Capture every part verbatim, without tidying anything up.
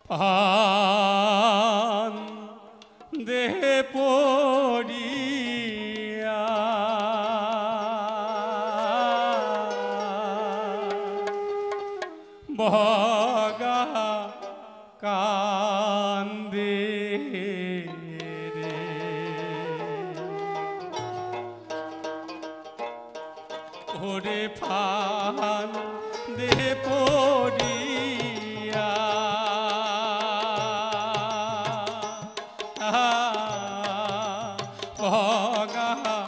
পান দেহে পড়িয়া বগা কান্দে রে ওরে পান দেহে পড়িয়া বগা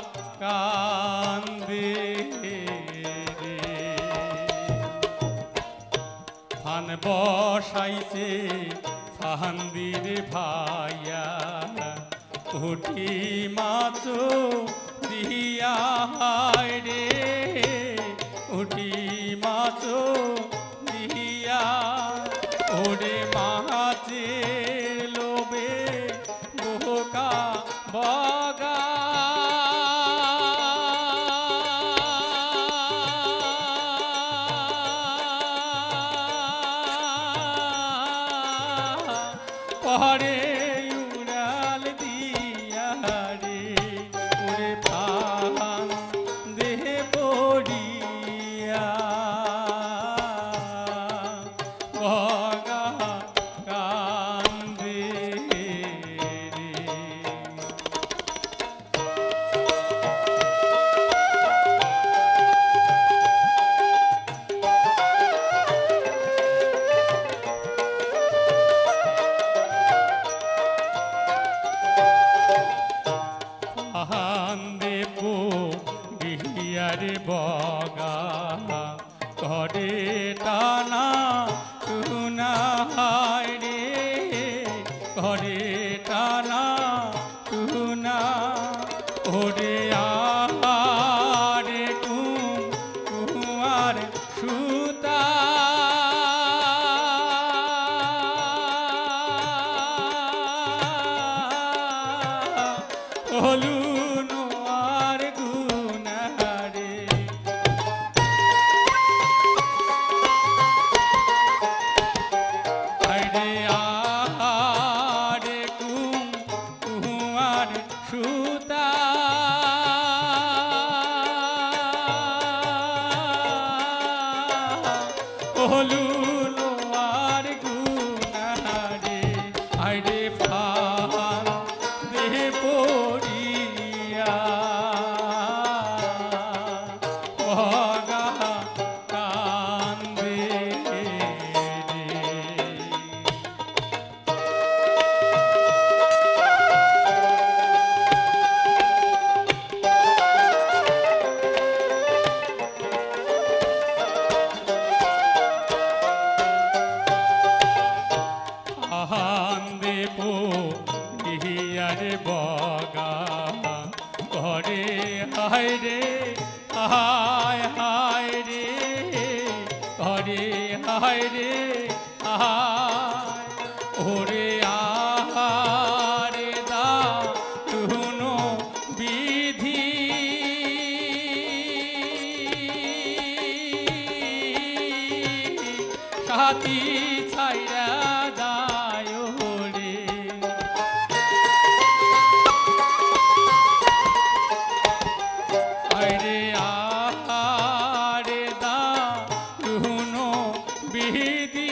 কান্দে রে ফান বসাইছে ফান্দির ভাইয়া উঠি মাছ দিয়া রে উঠি মাছ দিয়া ওরে মাছের লোভে বোকা বগা পরে উড়াল দিয়া রে ওরে প্রাণ দেহে পড়িয়া বগা কান্দে রে আহান্দে পো গিয়ারে বগা করে টানা টুনা হায় রে করে টানা টুনা ওরে আহারে কুম কুমার সুতা হলুন আর গুনারে আরে আরে কুম কুমার সুতা হলুন আর গুনারে আরে ফান দেহে পড়িয়া বগা কান্দে রে আহান্দে পো গিয়ারে বগা করে হায় রে হায় হায় রে করে হায় রে হায় ওরে আহারে দা তুনো বিধি সাথী ছাইরা যায় রে আরে আহারে দা তুনো বিধি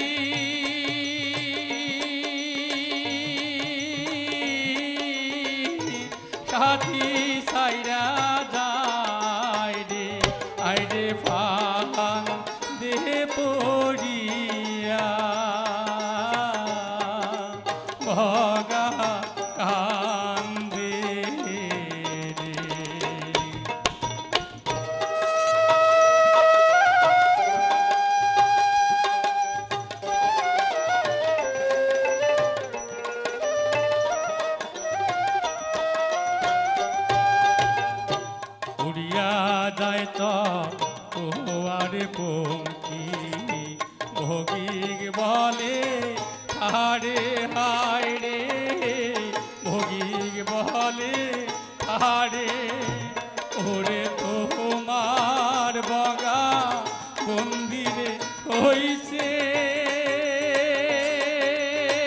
সাথী ছাইরা যায় রে আরে ফান দেহে পড়িয়া বগা কান্দে রে উড়িয়া যায় তো তোয়ারে পঙ্কি ভোগিক বলে হারে হায় রে ভোগিক বলে হারে ওরে তোমার বগা মন্দিরে হইছে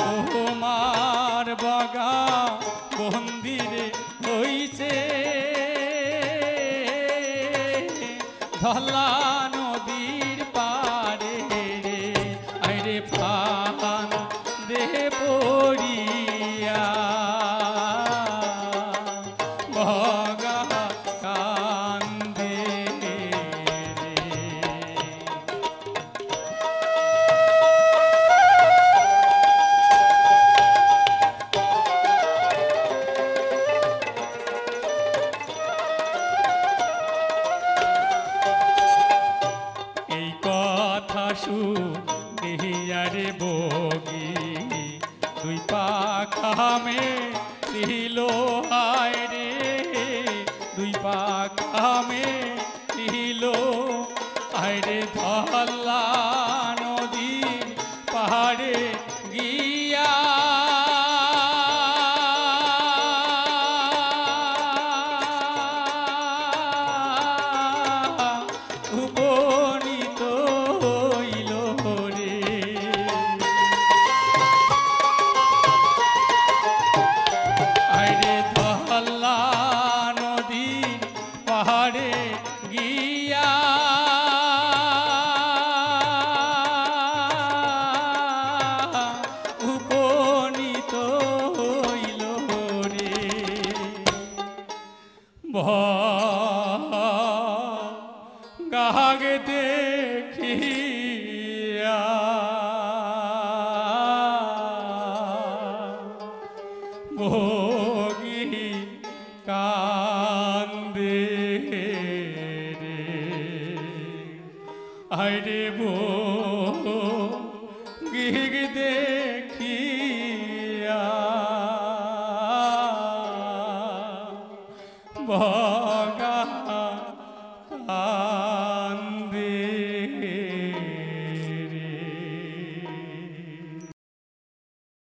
তোমার বগা মন্দিরে হইছে ধলা নদীর পারে রে আইরে ফান দে পড়িয়া বগা কান্দে রে। এই কথা শুনিয়ারে বগি দুই পাখামে দিল হায় রে দুই পাখামে দিল হায় রে ধলা নদীর পাহাড়ে গিয়া উপনীত হইল রে আইরে ধলা নদীর পাহাড়ে গিয়া উপনীত হইল রে গাগ দেখিয়া বগি কান্দে রে আইরে বগি দেখিয়া বগা